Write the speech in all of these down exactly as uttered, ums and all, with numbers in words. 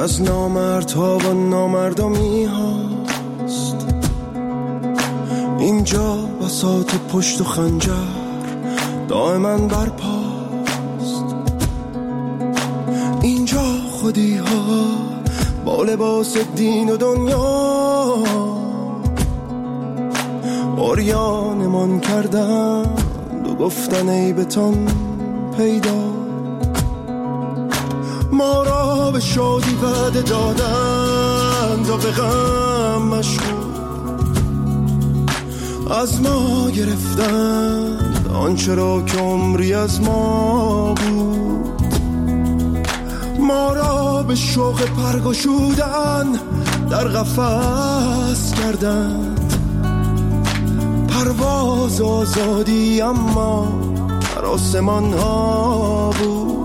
از نامردها و نامردمی هاست. اینجا بساط پشت و خنجر دائما برپاست. اینجا خودی ها با لباس دین و دنیا عریانمان کردند و گفتن ای بتان پیدا. ما را به شادی وعده دادند و به غم مشغول از ما گرفتند آنچه را که عمری از ما بود. ما را به شوق پرگشودن در قفس کردند، پرواز آزادی اما در آسمان ها بود.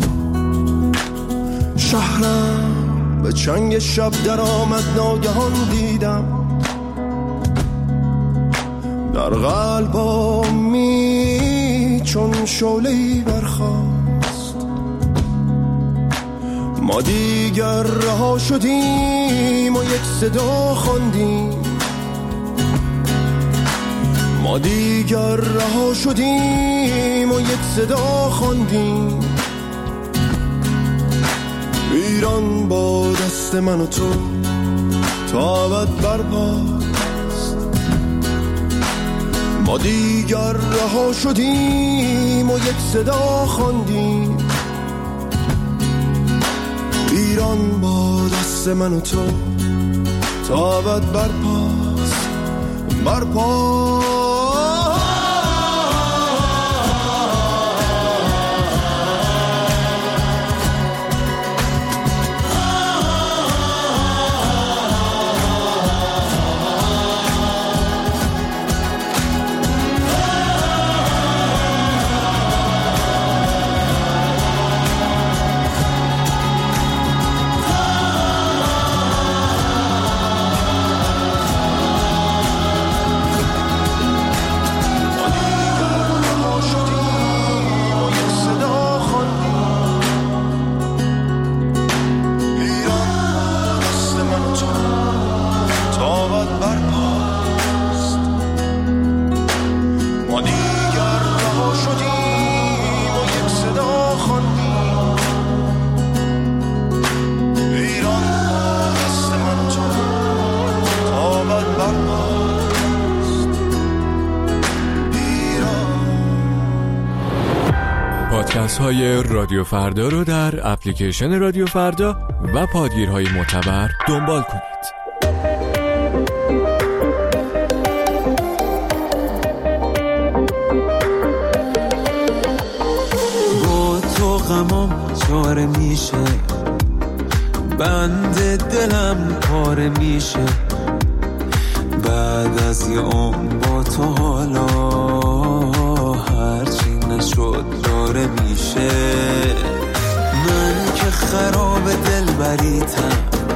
شهرم به چنگ شب در آمد، ناگهان دیدم در قلبمی چون شعله‌ای برخاست. ما دیگر رها شدیم و یک صدا خواندیم. ما دیگر رها شدیم و یک صدا خواندیم. ایران با دست من و تو تا ابد برپاست. ما دیگر رها شدیم و یک صدا خواندیم. ایران با دست من و تو تا ابد برپاست، برپاست. پادکست های رادیو فردا رو در اپلیکیشن رادیو فردا و پادگیرهای معتبر دنبال کنید. با تو غمام چاره میشه، بند دلم پاره میشه. بعد از یه عمر با تو حالا هرچی نشد داره میشه. من که خراب دل بریتم،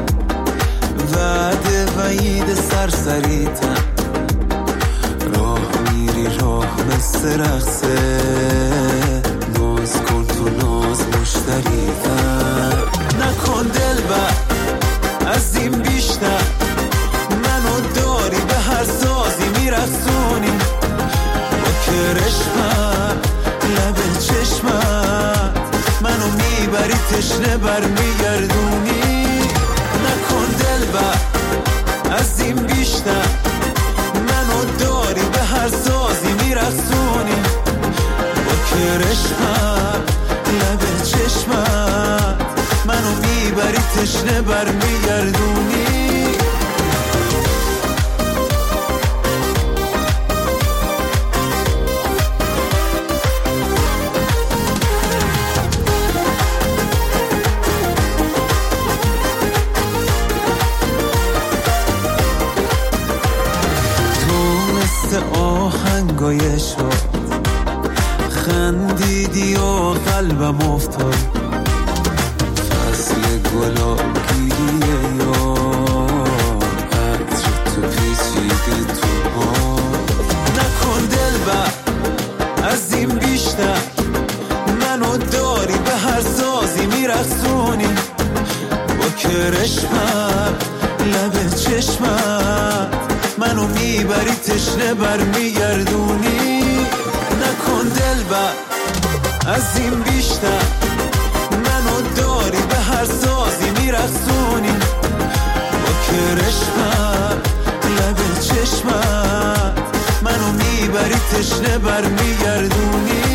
وعده وعید سرسریتم. راه میری راه مثل رقصه، ناز کن تو ناز مشتریتم. نکن دل بر از این بیشتر، منو داری به هر سازی میرسونی. با کرشمت لب چشمت منو میبری تشنه برمیگردونی. نکن دل بر از این بیشتر، منو داری به هر سازی میرسونی. با کرشمت لب چشمت منو میبری تشنه برمیگردونی. آهنگای شد خندیدی و قلبم افتاد. فصل گلابیه یا عطر تو پیچیده تو ها. نکن دل بر از این بیشتر، منو داری به هر سازی میرسونی. با کرشمت لب چشمت منو میبری تشنه برمیگردونی. نکن دلبر از این بیشتر منو داری به هر سازی میرسونی. با کرشمت لب چشمت منو میبری تشنه برمیگردونی.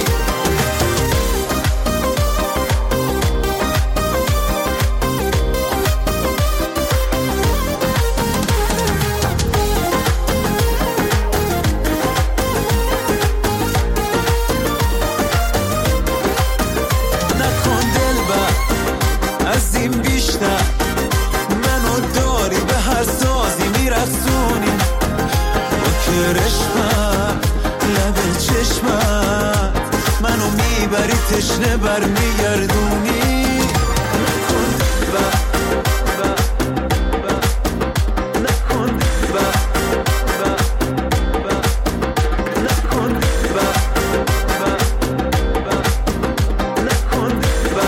تشنه برمیگردونی. نکن با با با نکن با با با نکن با با با نکن با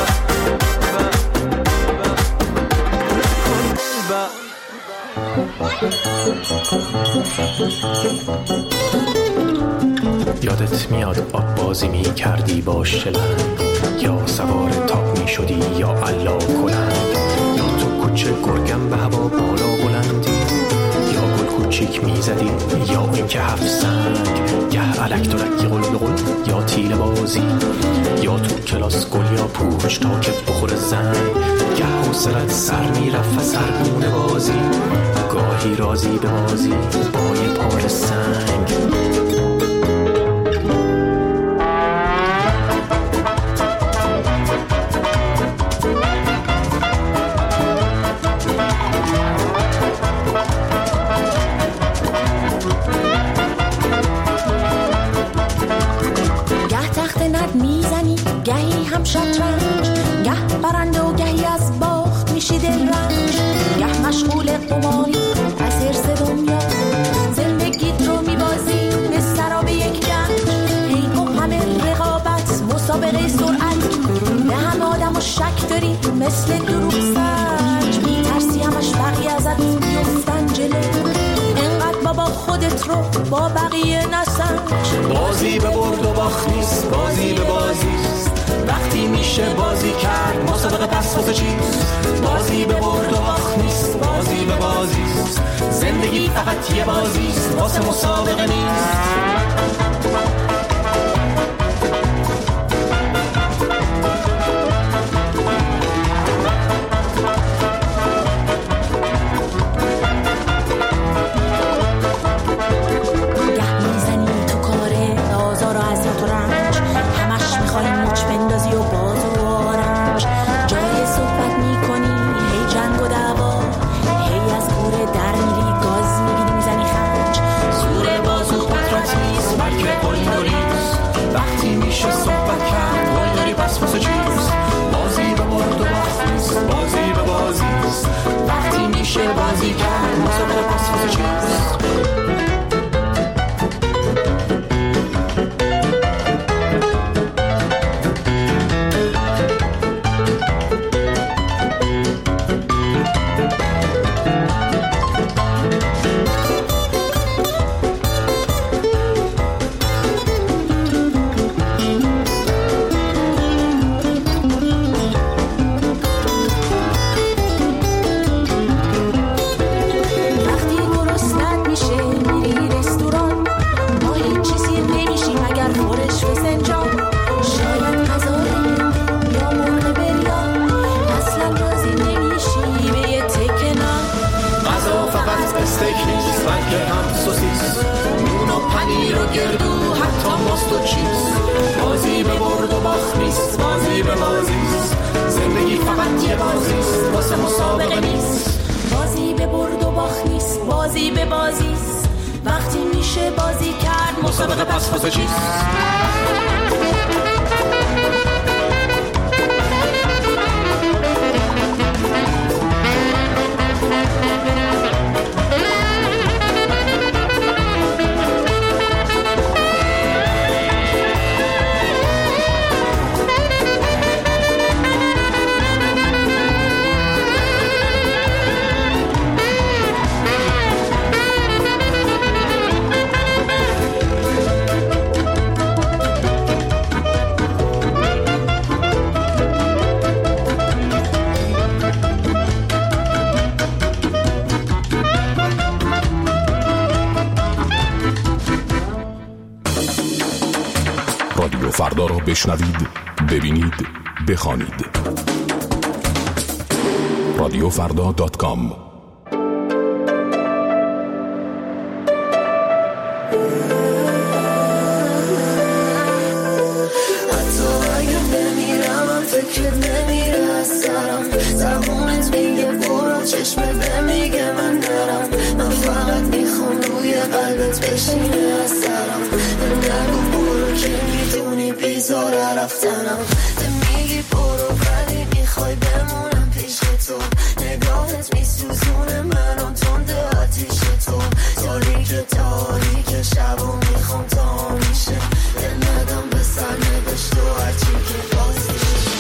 با با نکن با. یادت میاد آب بازی می کردی با شلنگ، یا سوار تاپ می شدی یا علا کنند، یا تو کوچه گرگم به هوا بالا بلندی، یا گل کوچیک می زدی یا این که هفت سنگ، گه علک درکی قل بقل یا تیل بازی، یا تو کلاس گل یا پوچ تا که بخور زنگ، گه حوصلت سر می رفت سرگونه بازی، گاهی رازی به بازی با یه پار سنگ. شطرنج گه برنده و گهی از باخت میشی دل رنج، گه مشغول قماری از حرص دنیا زندگیت رو میبازی به سراب یک گنج. هی گم همه رقابت مسابقه سرعت، به همه آدم و شک داری مثل دروغ سنج، میترسی همش بقیه ازت بیفتن جلو، انقدر بابا خودت رو با بقیه نسنج. بازی به برد و باخت نیست، بازی به بازیست، وقتی میشه بازی کرد مسابقه پس واسه چیست. بازی به برد و باخت نیست، بازی به بازیست، زندگی فقط یه بازیست واسه مسابقه نیست. بازی کرد مسابقه پس واسه چیست. مسابقه پس واسه چیست. رادیو فردا را بشنوید، ببینید، بخوانید. رادیو فردا دات کام. چشمت نمیگه من نرم، من فقط میخوام روی قلبت بشینه از سرم. نگو برو که میدونی بیزاره رفتنم. میگی برو ولی میخوای بمونم پیش تو. نگاهت میسوزونه منم تنده آتیش تو. تاریک تاریک شب و میخوام تا میشه دل ندم به سر نوشت و هرچی که بازی.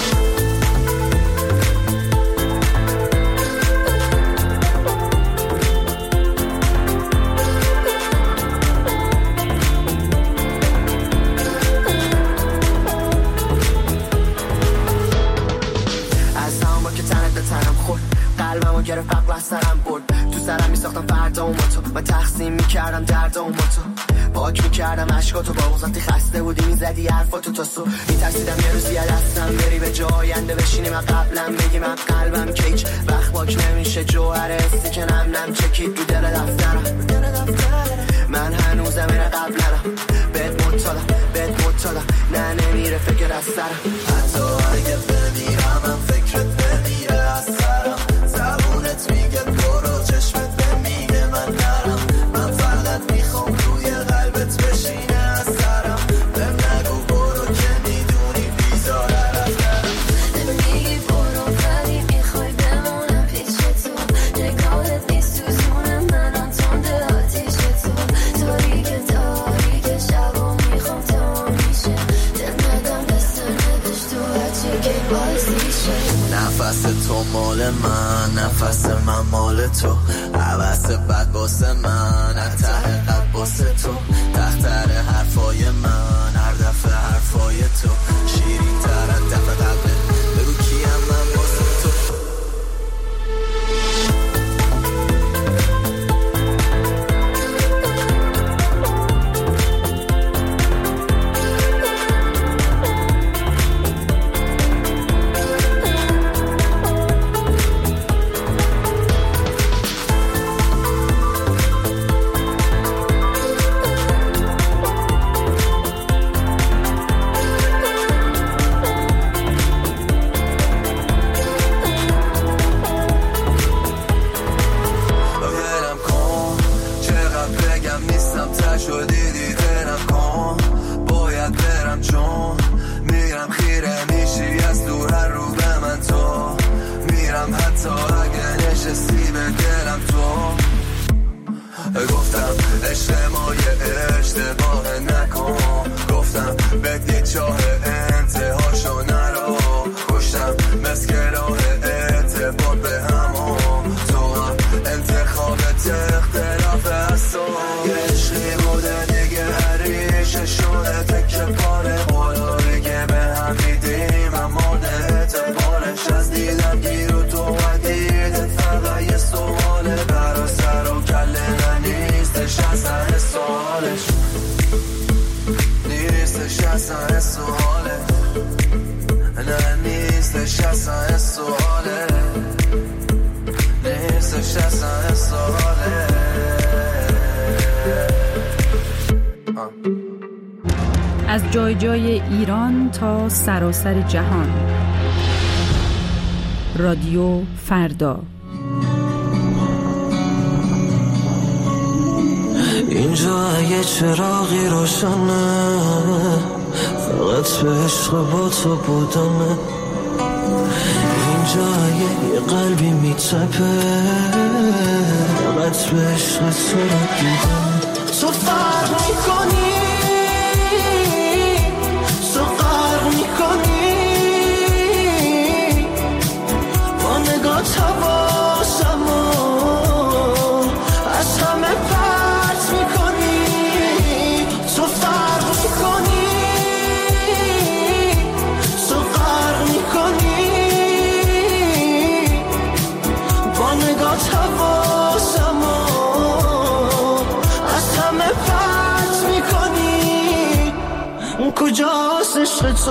قلبمو گرفت عقل از سرم برد. تو سرم میساختم فردا و ما تو. من تقسیم میکردم درد و ما تو. پاک میکردم عشقاتو با وقتی خسته بودی میزدی حرفاتو تا سو. میترسیدم یه روزی از دستم بری به جای آینده بشینی من قبلم بگی من قلبم که هیچ وقت پاک نمیشه. جوهر حسی که نم نم چکید تو دل دفترم. من هنوزم این قبلم بهت مطالم بهت مطالم. نه نمیره فکر از سرم. حتی اگه بمیرم من فکرت نمیره از سرم. زبونت میگه برو چشمت نمیگه من نرم. من فقط میخوام روی قلبت بشینه از سرم. بهم نگو برو که میدونی بیزاره رفتنم. نمیگی برو ولی میخوای بمونم پیش تو. نگاهت میسوزونه منم تنده آتیش تو. تاریک تاریک شب و میخوام تا میشه دل ندم دست نوشت و هرچی که بازی شه. نفس تو مال من، نفس من مال تو. عوض بد باسه من، ته قد باسه تو. تختر حرفای من، هر دفعه حرفای تو. شیرین تر از دفعه قلبه بگو کیم من باسه تو. از جای جای ایران تا سراسر جهان. رادیو فردا. اینجا یه چراغی روشنه، فقط به عشق با تو بودنه. اینجا یه قلبی میتپه، فقط به عشق تو رو دیدم. تو فرق میکنی، تو غرق میکنی، با نگاه حواسمو از همه پرت میکنی. تو فرق میکنی، تو غرق میکنی، با نگاه حواسمو از همه پرت کجاست عشق تو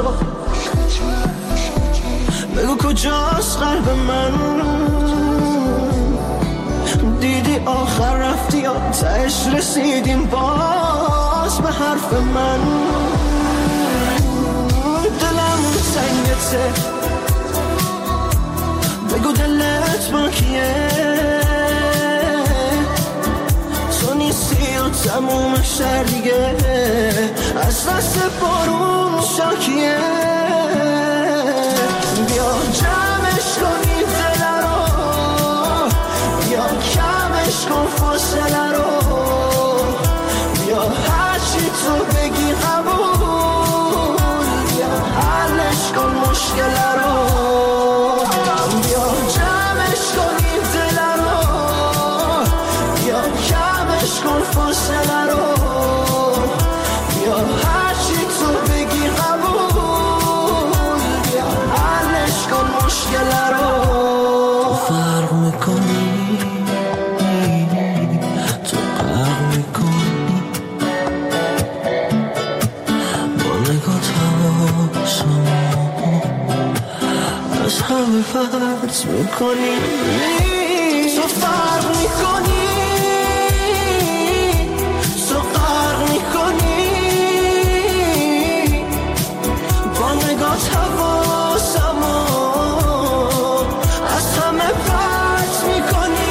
بگو کجاست قلب من دیدی آخر رفتی یا تهش رسیدیم باز به حرف من دلم سنگته بگو دلت با کیه تو نیستی و تموم شهر دیگه از دست بارون شاکیه بیا جمعش کنی دل رو بیا کمش کن فاصله رو بیا هرچی تو بگی قبول بیا حلش کن مشکل رو بیا جمعش کنی دل رو بیا کمش کن فاصله رو بیا هرچی تو بگی قبول بیا حلش کن مشکل رو فرق میکنی تو فرق میکنی با نگات حواسمو از همه فرد میکنی تو فرق میکنی تو فرق میکنی با نگات حواسمو از همه فرد میکنی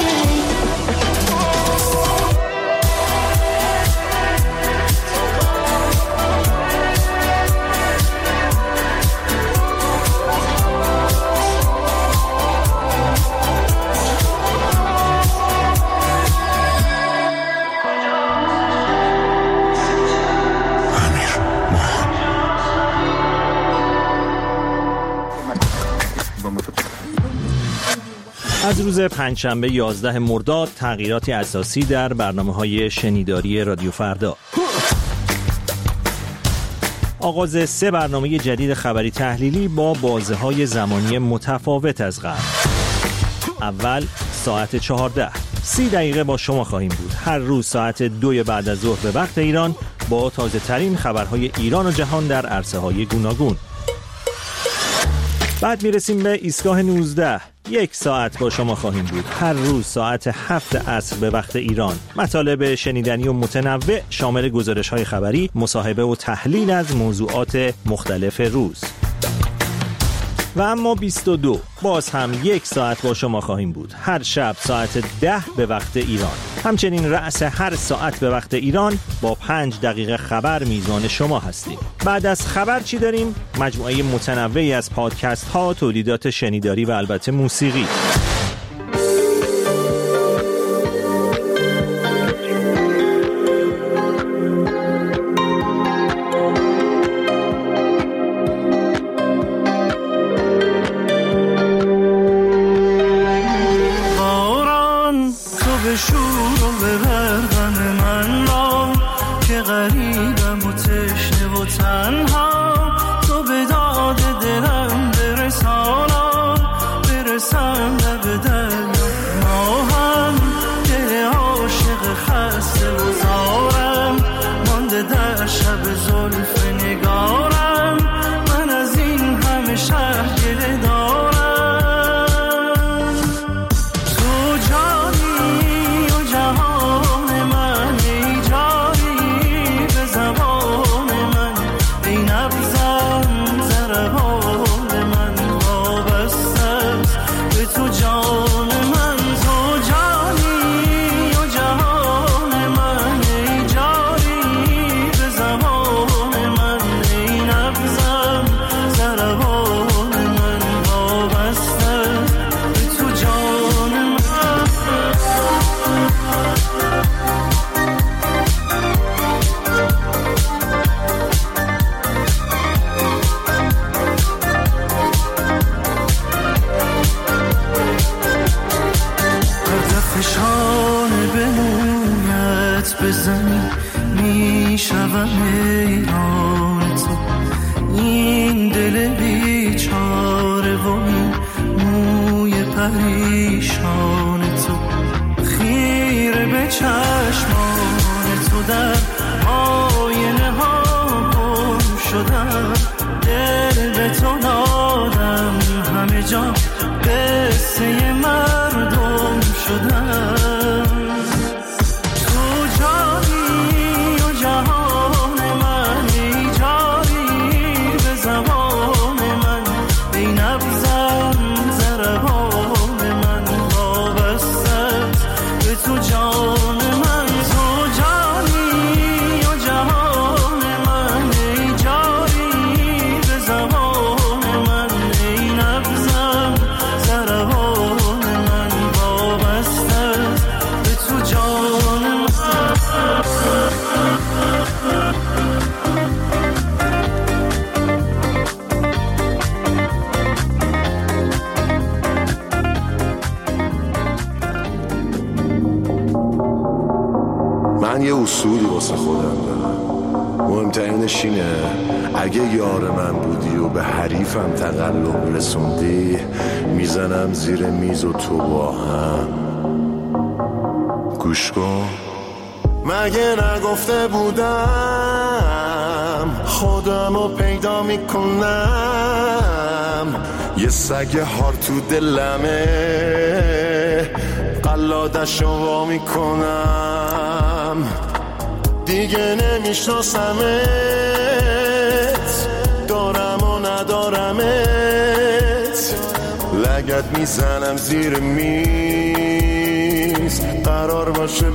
از روز پنجشنبه یازده مرداد تغییراتی اساسی در برنامه‌های شنیداری رادیو فردا. آغاز سه برنامه جدید خبری تحلیلی با بازه‌های زمانی متفاوت از قبل. اول ساعت چهارده سی دقیقه با شما خواهیم بود. هر روز ساعت دو بعد از ظهر به وقت ایران با تازه ترین خبرهای ایران و جهان در عرصه‌های گوناگون. بعد میرسیم به ایستگاه نوزده. یک ساعت با شما خواهیم بود. هر روز ساعت هفت عصر به وقت ایران. مطالب شنیدنی و متنوع شامل گزارش‌های خبری، مصاحبه و تحلیل از موضوعات مختلف روز. و اما بیست و دو باز هم یک ساعت با شما خواهیم بود. هر شب ساعت ده به وقت ایران. همچنین رأس هر ساعت به وقت ایران با پنج دقیقه خبر میزبان شما هستیم. بعد از خبر چی داریم؟ مجموعه متنوعی از پادکست ها، تولیدات شنیداری و البته موسیقی. چشمان تو در آینه ها دارم. مهمترینش اینه اگه یار من بودی و به حریفم تقلب رسوندی، میزنم زیر میز و تو با هم. گوش کن، مگه نگفته بودم خودمو پیدا میکنم؟ یه سگ هار تو دلمه، قلادشو وا میکنم. دیگه نمیشناسمت، دارم و ندارمت. لگد میزنم زیر میز، قرار باشه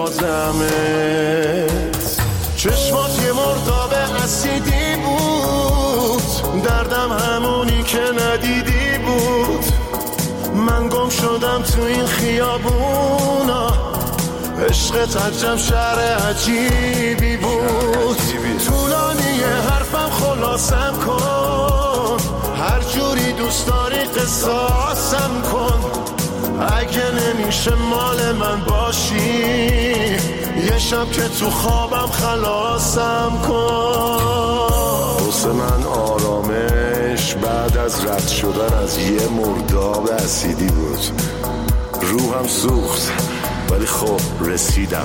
ببازمت. چشمات یه مرداب اسیدی بود، دردم همونی که ندیدی بود. من گم شدم تو این خیابونا، عشقت عجب شهر عجیبی بود. طولانی حرفم خلاصم کن، هر جوری دوست داری قصاصم کن. اگه نمیشه مال من باشی، یه شب که تو خوابم خلاصم کن. واسه من آرامش بعد از رد شدن از یه مرداب اسیدی بود. روحم سوخت ولی خب رسیدم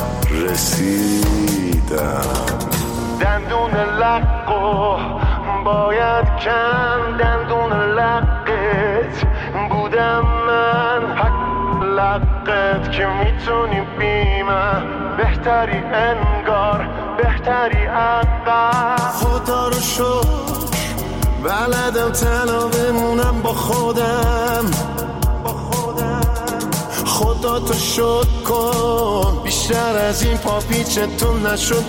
رسیدم دندون لقو باید کن، دندون لقت بودم من. حق لقت که میتونی بی من، بهتری انگار بهتری عقب. خدا رو شکر بلدم تنها بمونم با خودم. خدا تو شد کن بیشتر از این پاپیچتون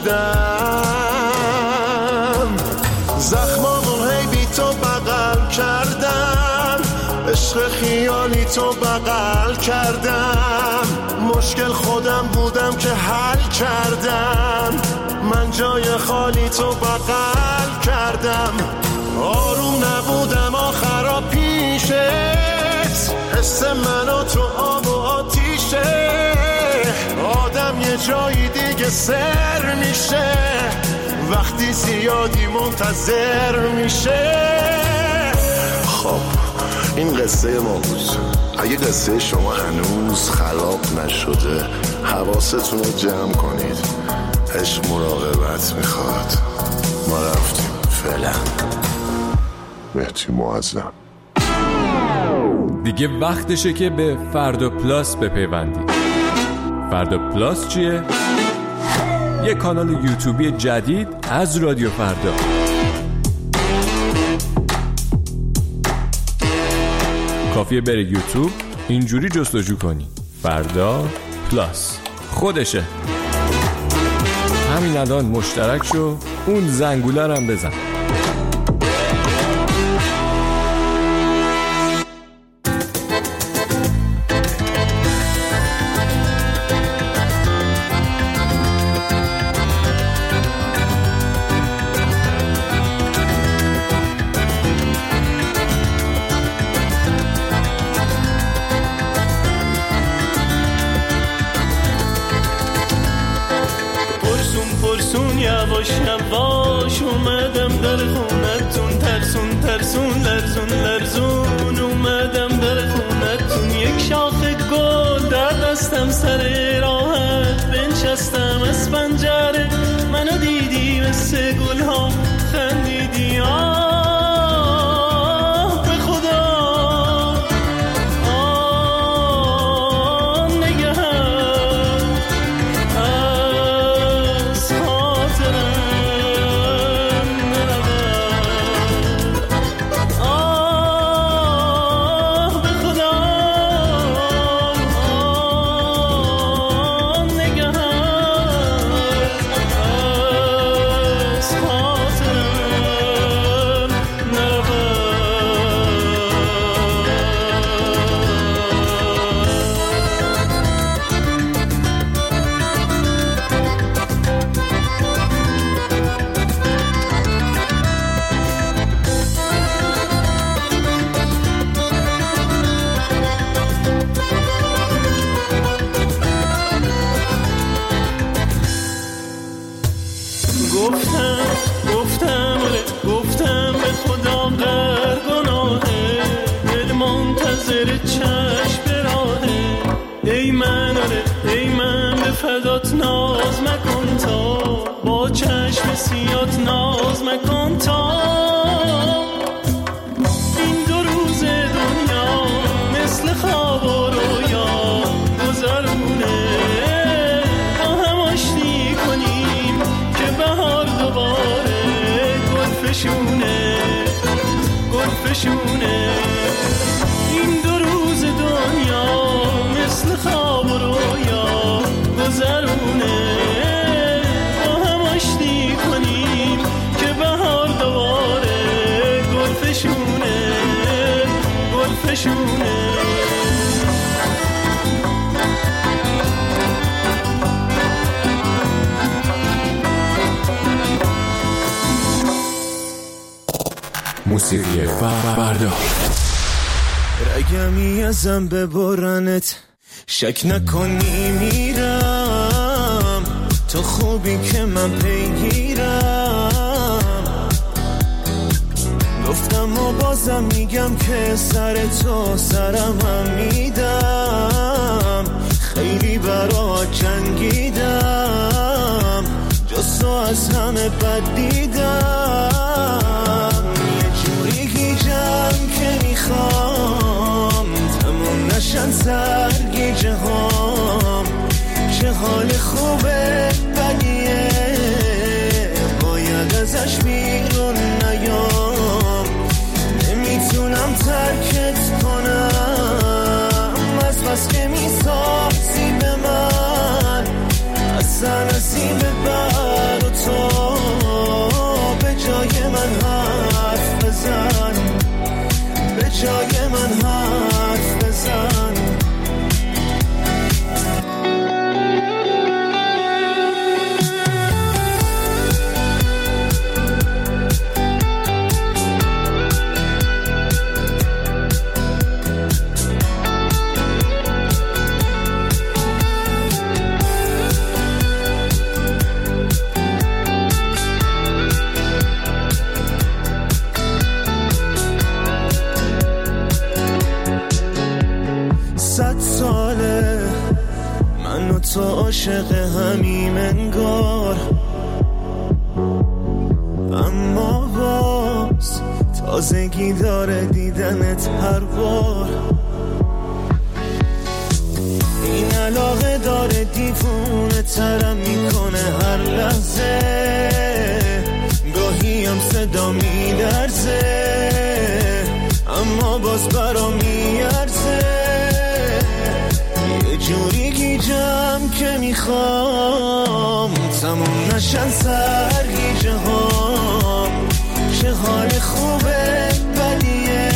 نشدم. زخمامون هی بی تو بغل کردم، عشق خیالی تو بغل کردم. مشکل خودم بودم که حل کردم، من جای خالی تو بغل کردم. آروم نبودم آخرا پیشت، حس منو تو آب و آتیشه. آدم یه جایی دیگه سر میشه، وقتی زیادی منتظر میشه. خب این قصه ما بود. اگه قصه شما هنوز خلاق نشده، حواستون رو جمع کنید. عشق مراقبت میخواد. ما رفتیم فعلا. مهدی معظم. دیگه وقتشه که به فردا پلاس بپیوندید. فردا پلاس چیه؟ یه کانال یوتیوبی جدید از رادیو فردا. کافیه بره یوتیوب، اینجوری جستجو کنی فردا پلاس، خودشه. همین الان مشترک شو، اون زنگوله هم بزن. یواش یواش اومدم در خونتون، ترسون ترسون لرزون لرزون اومدم در خونتون. یک شاخه گل در دستم سر راحت بنشستم از پنجره. منو دیدی مثل گل ها خندیدی. آه به خدا آه نگه از خاطرم گفتم گفتم آره گفتم به خدا غر گناهه، دل منتظر چشم به راهه. ای من آره ای من به فدات ناز مکن تا، با چشم سیات ناز مکن تا. این دو روز دنیا مثل خواب و رویا گذرونه، با هم آشتی کنیم که بهار دوباره گل فشونه گل فشونه. این دو روز دنیا مثل خواب و رویا گذرونه، با هم آشتی کنیم که بهار دوباره گل فشونه گل فشونه. موسیقی فردا. رگمی ازم ببرنت، شک نکنی میرم، تو خوبی که من پیگیرم. گفتم و بازم میگم که سر تو سرم هم میدم، خیلی برات جنگیدم، جز تو از همه بد دیدم. یه جوری گیجم که میخوام تموم نشن سرگیجه هام. چه حال خوبه بدیه، باید ازش بیرون نیام. نمیتونم ترکت کنم، از بس که میسازی به من، اصلا نصیب بر و تو. به جای من حرف بزن، به جای من حرف بزن. تو عاشق همیم انگار، اما باز تازگی داره دیدنت هر بار. این علاقه داره دیوونه ترم میکنه هر لحظه، گاهی هم صدا میلرزه اما باز برام میارزه. یه جوری گیجم که میخوام تموم نشن سرگیجه هام. چه حال خوبه بدیه،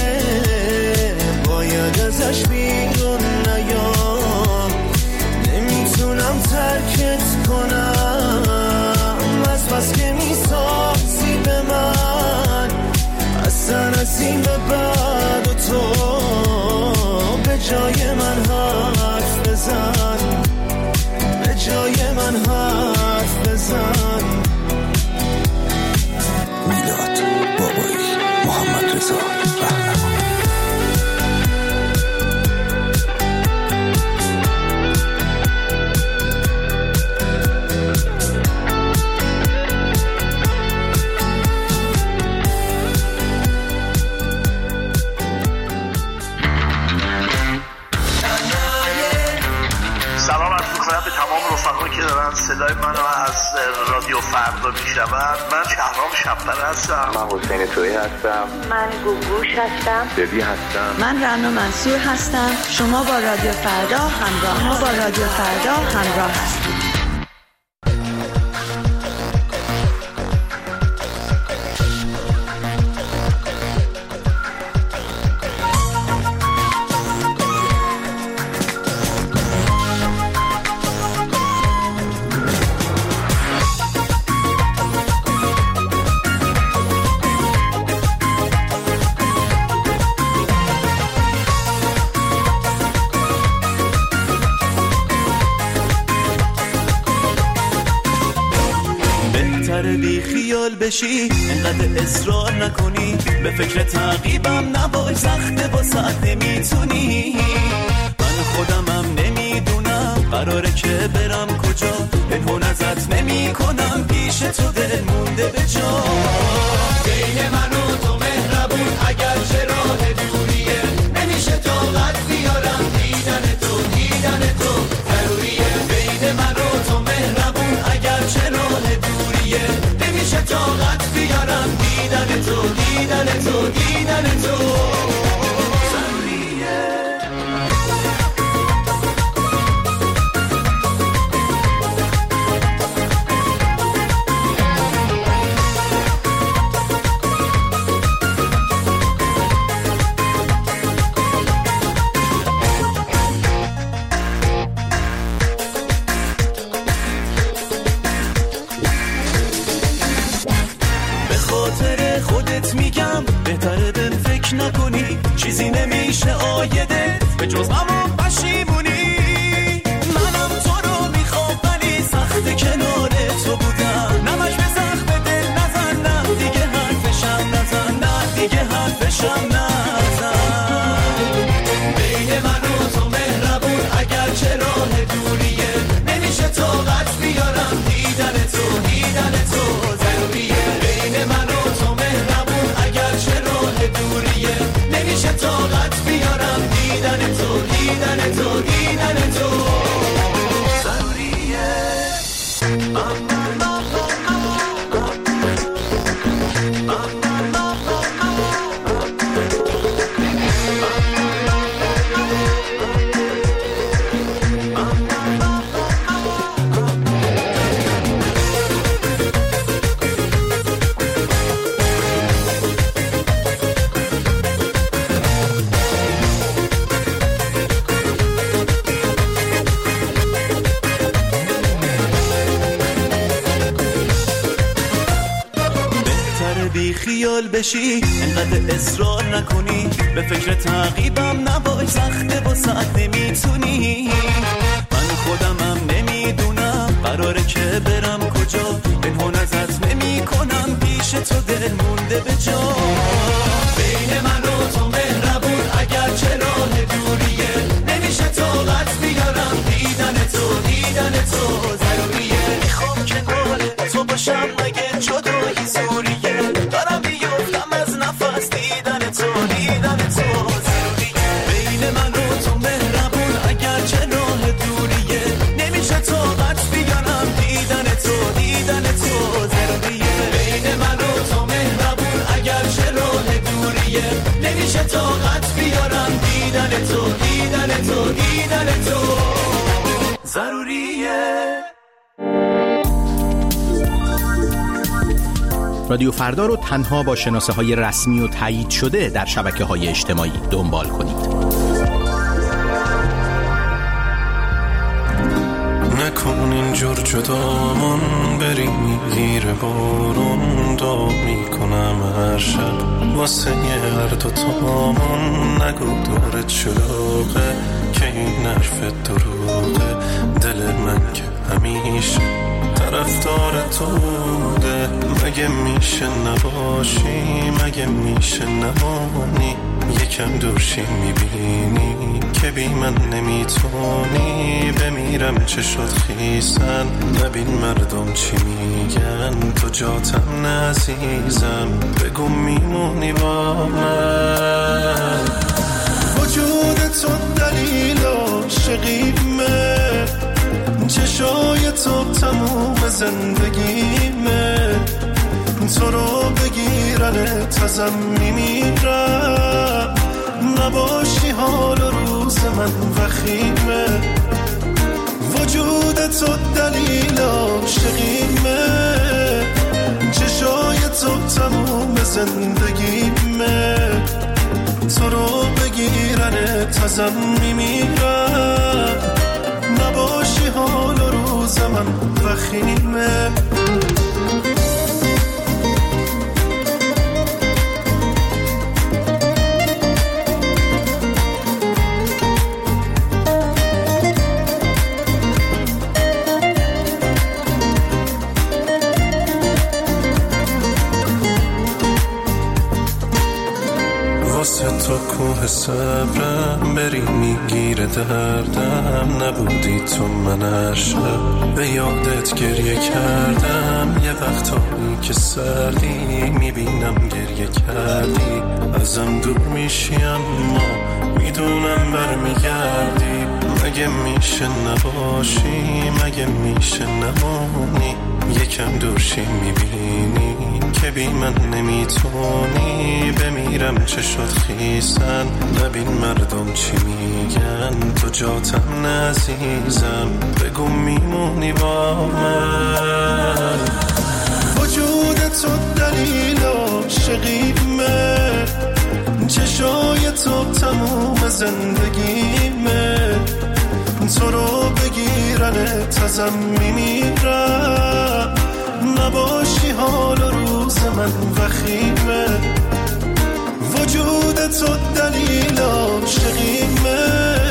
باید ازش بیرون نیام. نمیتونم ترکت کنم، از بس که میسازی به من، اصلا از این به بعد و تو. به جای من حرف بزن، به جای من حرف بزن. میلاد بابایی، محمد رضا رهنما. به تمام رفقایی که دارن صدای منو از رادیو فردا میشنون. من شهرام شب‌پر هستم. من حسین تویی هستم. من گوگوش هستم. ببی هستم. من رنا منصور هستم. شما با رادیو فردا همراه شما با رادیو فردا همراه هستید. بهتر بی خیال بشی، انقدر اصرار نکنی، به فکر تعقیبم نباش، سخته با ساعت نمیتونی. من خودمم نمیدونم قراره که برم کجا، پنهون ازت نمی کنم، پیش تو دل مونده به جا. بین من و تو مهربون اگر چه راه دوریه، نمیشه طاقت بیارم دیدن تو، دیدن تو ضروریه. بین من و تو مهربون اگر چه راه دوریه، نمیشه طاقت بیارم دیدن تو، دیدن تو، دیدن تو بهتره بهم فکر نکنی، چیزی نمیشه آیده به جز غم و پشیمونی. منم تو رو میخوام ولی سخت کنار تو بودم، نمش به زخم دل نزن، نه دیگه حرفشم نزن، نه دیگه حرفشم نزن. بین من و تو مهربون اگر چه راه دوریه، نمیشه طاقت بیارم دیدن تو، دیدن تو ضروریه. بین من و تو مهربون اگر چه راه دوریه، نمیشه طاقت بیارم دیدن تو، دیدن تو، دیدن تو ضروریه. خیال بشی، انقدر اصرار نکنی، به فکر تعقیبم نباش، سخته با ساعت نمیتونی. من خودمم نمیدونم قراره که برم کجا، پنهون ازت نمی کنم، پیش تو دل مونده به جا. بین من و تو مهربون اگر چه راه دوریه، نمیشه طاقت بیارم دیدن تو، دیدن تو ضروریه. میخوام کنار تو باشم مگه جدایی زوریه، دارم بیفتم از نفس دیدن تو، دیدن تو ضروریه. بین من و تو مهربون اگر چه راه دوریه، نمیشه طاقت بیارم دیدن تو، دیدن تو ضروریه. بین من و تو مهربون اگر چه راه دوریه، نمیشه طاقت بیارم دیدن تو، دیدن تو، دیدن تو ضروریه. رادیو فردا رو تنها با شناسه های رسمی و تایید شده در شبکه های اجتماعی دنبال کنید. نکن اینجور جدامون بریم میگیره بارون، دعا میکنم هر شب واسه هر دوتامون. نگو دورت شلوغه که این حرف دروغه، دل من که همیشه طرفدار تو بوده. مگه میشه نباشی، مگه میشه نمانی، یکم دورشی میبینی که بی من نمیتونی. بمیرم چه شد خیسن، نبین مردم چی میگن، تو جاتم نعزیزم، بگو میمونی با من. وجود تو دلیل عاشقیمه، چشای تو تموم زندگیمه، تو رو بگیرنت ازم میمیرم، نباشی حال و روز من وخیمه. وجود تو دلیل عاشقیمه، چشای تو تموم زندگیمه، تو رو بگیرنت ازم میمیرم، نباشی حال و روز من وخیمه. واسه تو کوه صبرم، بری میگیره دردم. نبودی تو من هر شب به یادت گریه کردم. یه وقتایی که سردی میبینم گریه کردی. ازم دور میشی اما میدونم برمیگردی. مگه میشه نباشی، مگه میشه نمونی، یکم دورشی میبینی که بی من نمیتونی. بمیرم چه شد خیسن، نبین مردم چی میگن، تو جاتم نزیزم، بگو میمونی با من. وجود تو دلیل عاشقیمه، چشای تو تموم زندگیمه. تو رو بگیرنت ازم میمیرم، نباشی حال و روز من وخیمه. وجود تو دلیل عاشقیمه،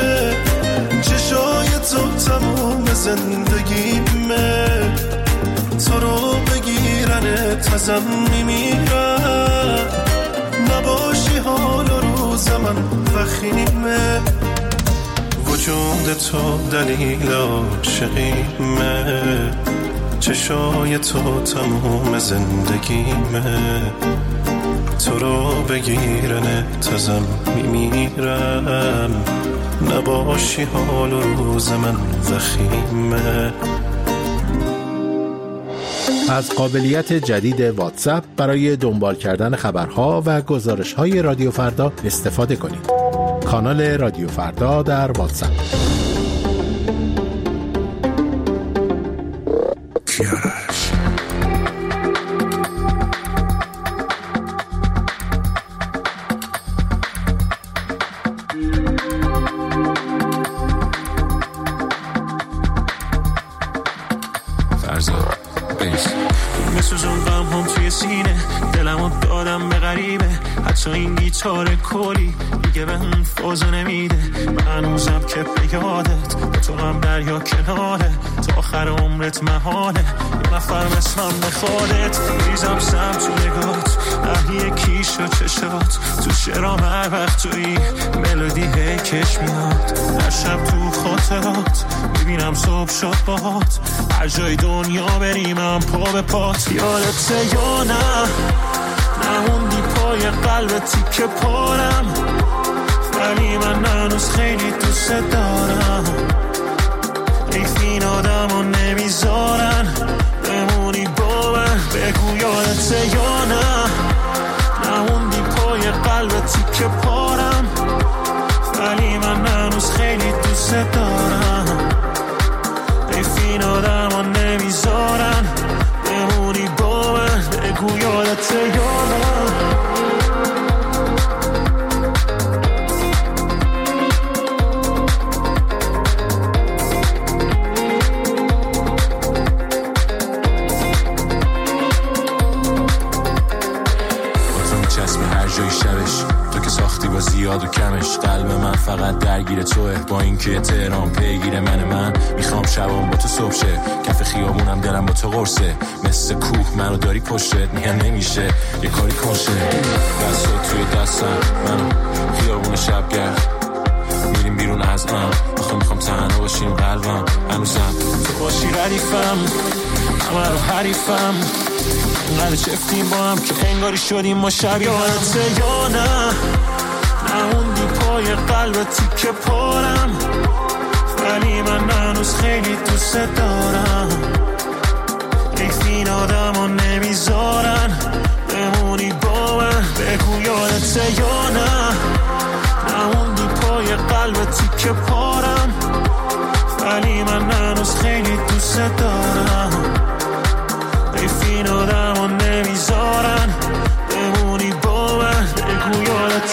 چشای تو تموم زندگیمه. تو رو بگیرنت ازم میمیرم، نباشی حال و روز من وخیمه. وجود تو دلیل عاشقیمه، چشای تو تموم زندگیمه. تو رو بگیرنت ازم میمیرم، نباشی حال و روز من وخیمه. از قابلیت جدید واتساپ برای دنبال کردن خبرها و گزارش‌های رادیو فردا استفاده کنید. کانال رادیو فردا در واتساپ. حتی این گیتار کلی دیگه به اون فازو نمیده. هنوزم که به یادت با تو هم دریا کناره، تا آخر عمرت محاله یه نفر مثلم بخوادت. ریزم سم تو نگات، اهلی کیش و چشات، تو شرام هر وقت توی ملودی هی کش میاد. در شب تو خاطرات میبینم صبح شد باهات، هر جای دنیا بریم هم پا به پات. یادت یا نه نموندی پای قلب تیکه پارم، ولی من هنوز خیلی دوست دارم. حیف این آدم رو نمیذارن بمونی با من. بگو یادت یا نه نموندی پای قلب تیکه پارم، ولی من هنوز خیلی دوست دارم. حیف این آدم رو نمیذارن بمونی با من. بگو یادت یا نه. زیاد و کمش قلب من فقط درگیر توه، با اینکه تهران پیگیر من من میخوام شبام با تو صبح شه. کف خیابونم دلم با تو قرصه، مثل کوه منو داری پشتت، میگم نمیشه یه کاری کنشه. دستات توی دستم منو خیابون شبگرد، میریم بیرون از ام آخه میخوام تنها باشیم قلبم. هنوزم تو باشی ردیفم، همه رو حریفم، انقدر چفتیم با هم که انگاری شدیم ما شب. یادت یا نه نموندی پای قلب تیکه پارم، ولی من هنوز خیلی دوست دارم. حیف این آدم رو نمیذارن بمونی با من. بگو یادت یا نه نموندی پای قلب تیکه پارم، ولی من هنوز خیلی دوست دارم. حیف این آدم رو نمیذارن بمونی با من. بگو یادت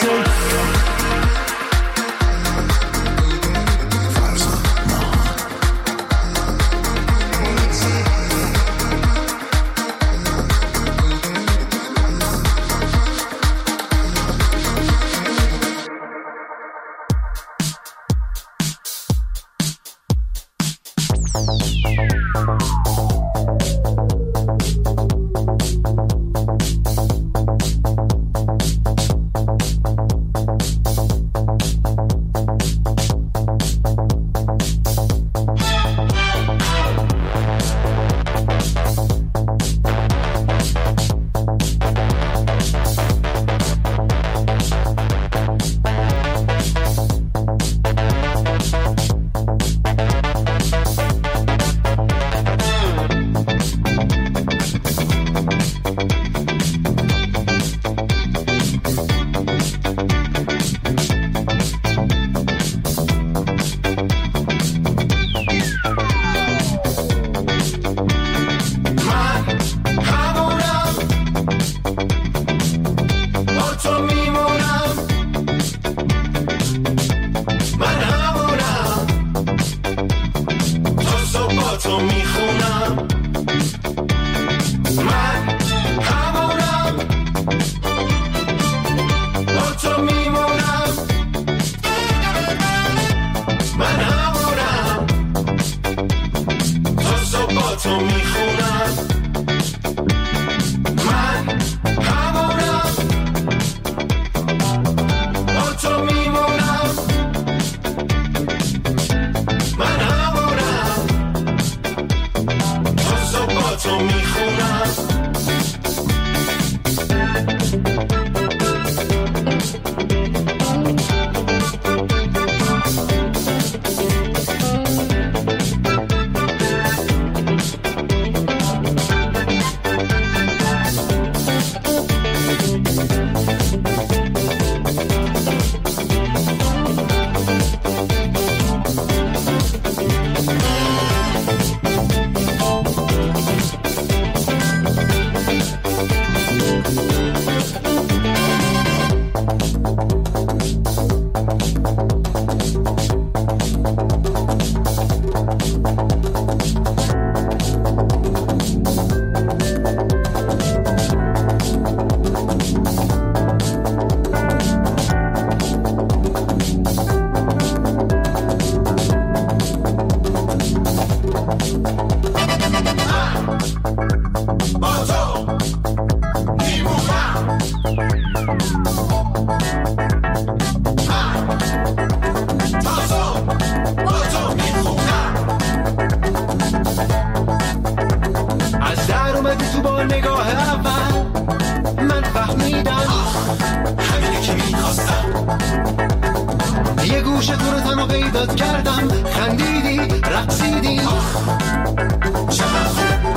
نگاه اول من فهمیدم همینه که میخواستم. یه گوشه تو رو تنها پیدات کردم، خندیدی رقصیدی چقدر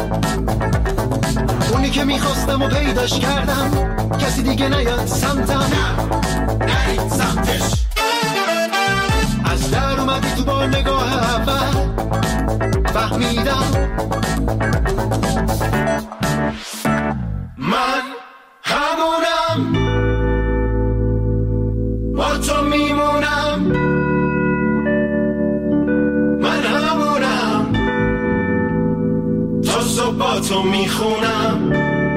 اونی که میخواستم و پیداش کردم، کسی دیگه نیاد سمتم، نرید سمتش. از در اومدی تو با نگاه اول فهمیدم من همونم، با تو میمونم. من همونم، تا صبح با تو میخونم.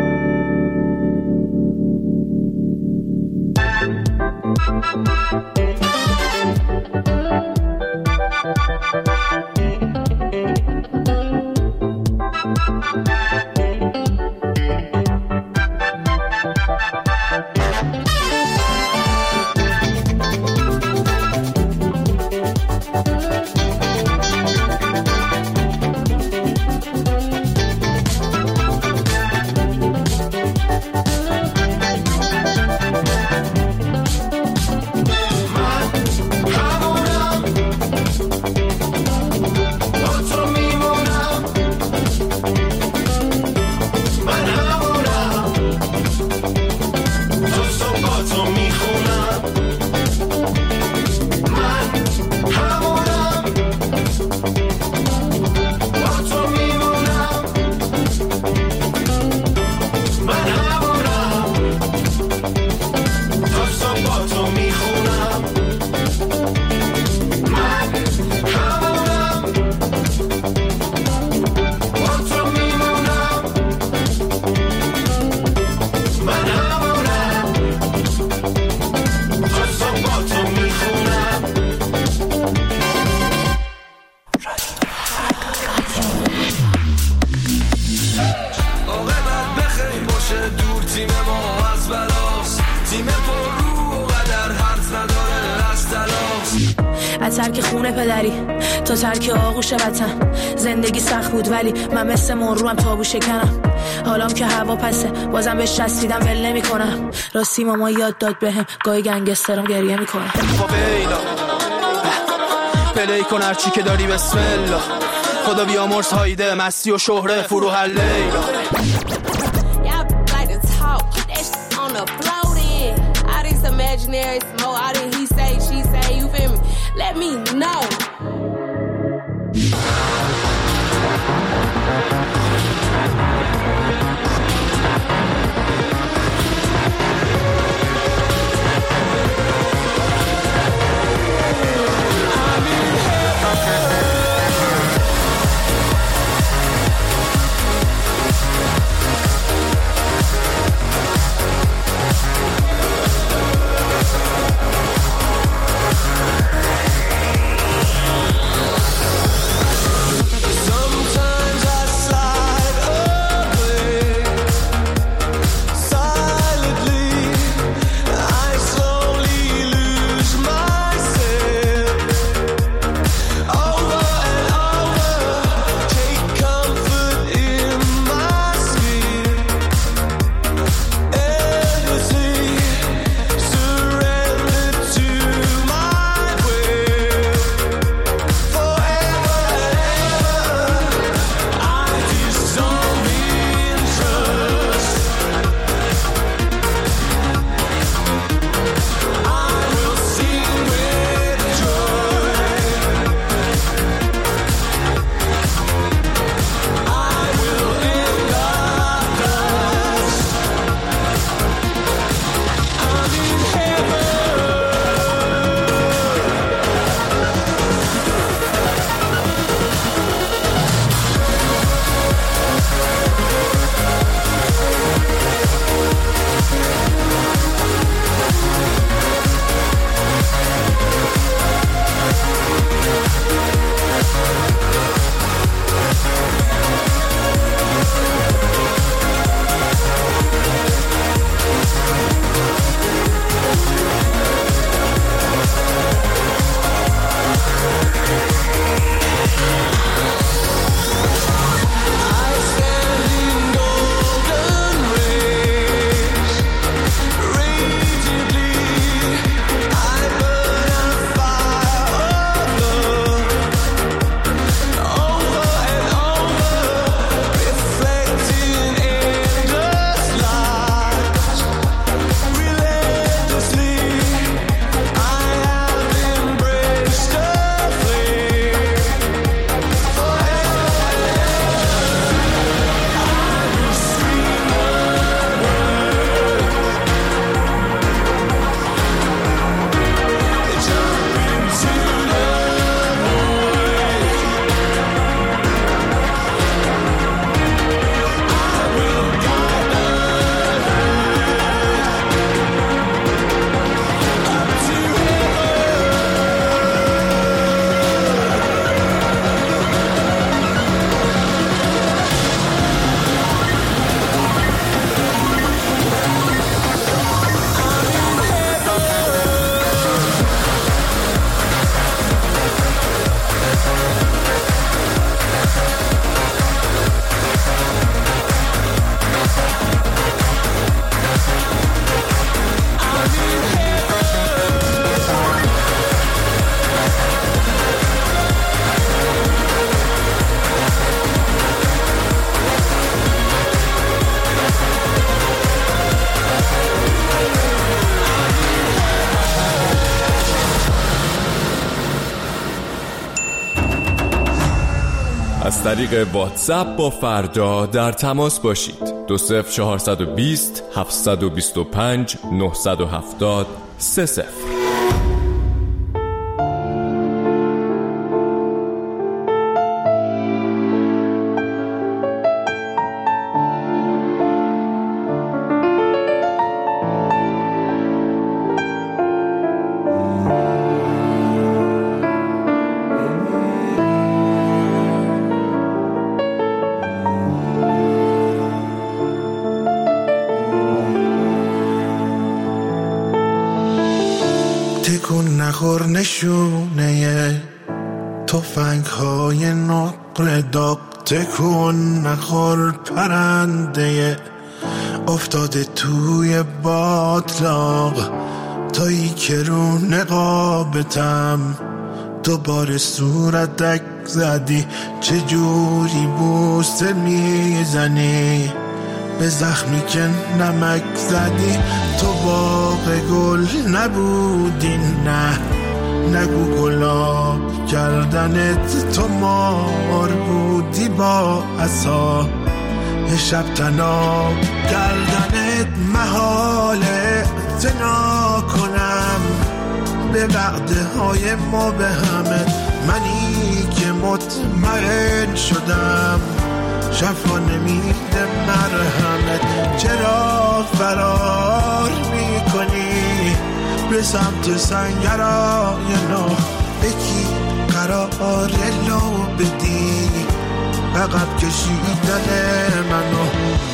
ترک خونه پدری تا ترک آغوش وطن. زندگی سخت بود ولی من مثل مروم تابو شکنم. حالام که هوا پسه بازم بهش چسبیدم ول نمی کنم. راستی ماما یاد داد بهم گاهی گنگسترم گریه میکنم. با بیلا پلی کن هرچی که داری بسم الله. خدا بیامرز هایده مستی و شهره فروح لیلا. Imaginary smoke, I didn't he say, she say, you feel me? Let me know. از طریق واتساپ با فردا در تماس باشید. دو صفر چهارصد و بیست هفتصد و بیست و پنج نهصد و هفتاد سه صفر. تکون نخور نشونه تفنگ های نقره داغ، تکون نخور پرنده افتاده توی باطلاق، تایی که رو نقابتم دوباره صورتک زدی، چجوری بوسه میزنی به زخمی که نمک زدی. تو باغ گل نبودی، نه نگو گلاب کردنت، تو مار بودی با عصا یه شب تناب کردنت. محاله تنا کنم به وعده های ما به همه، منی که مطمئن شدم شفا نمیده مرهمت. چرا فرار میکنی به سمت سنگرای نو؟ بکی قرار لو بدی عقب کشیدن منو.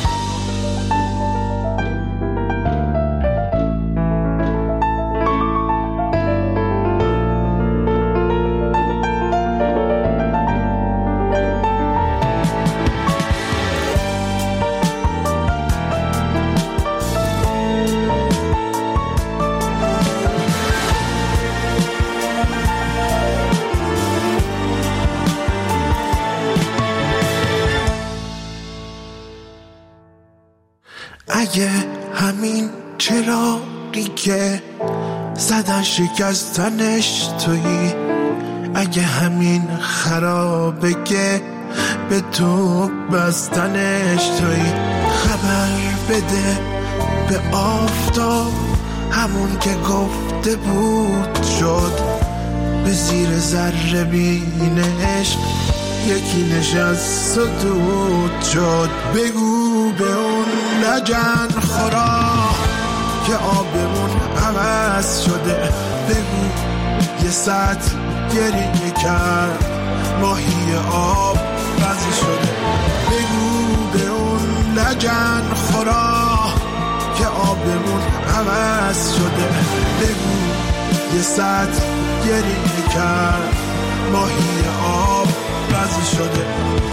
اگه همین چراغی که زدن شکستنش تویی، اگه همین خرابه که به تو بستنش تویی، خبر بده به آفتاب همون که گفته بود شد، به زیر ذره بینش یکی نشست و دود شد. بگو به اون لجن خورا که آبمون عوض شده، بگو یه سطل گریه کرد ماهی آب بزی شده. بگو به اون لجن خورا که آبمون عوض شده، بگو یه سطل گریه کرد ماهی آب بزی شده.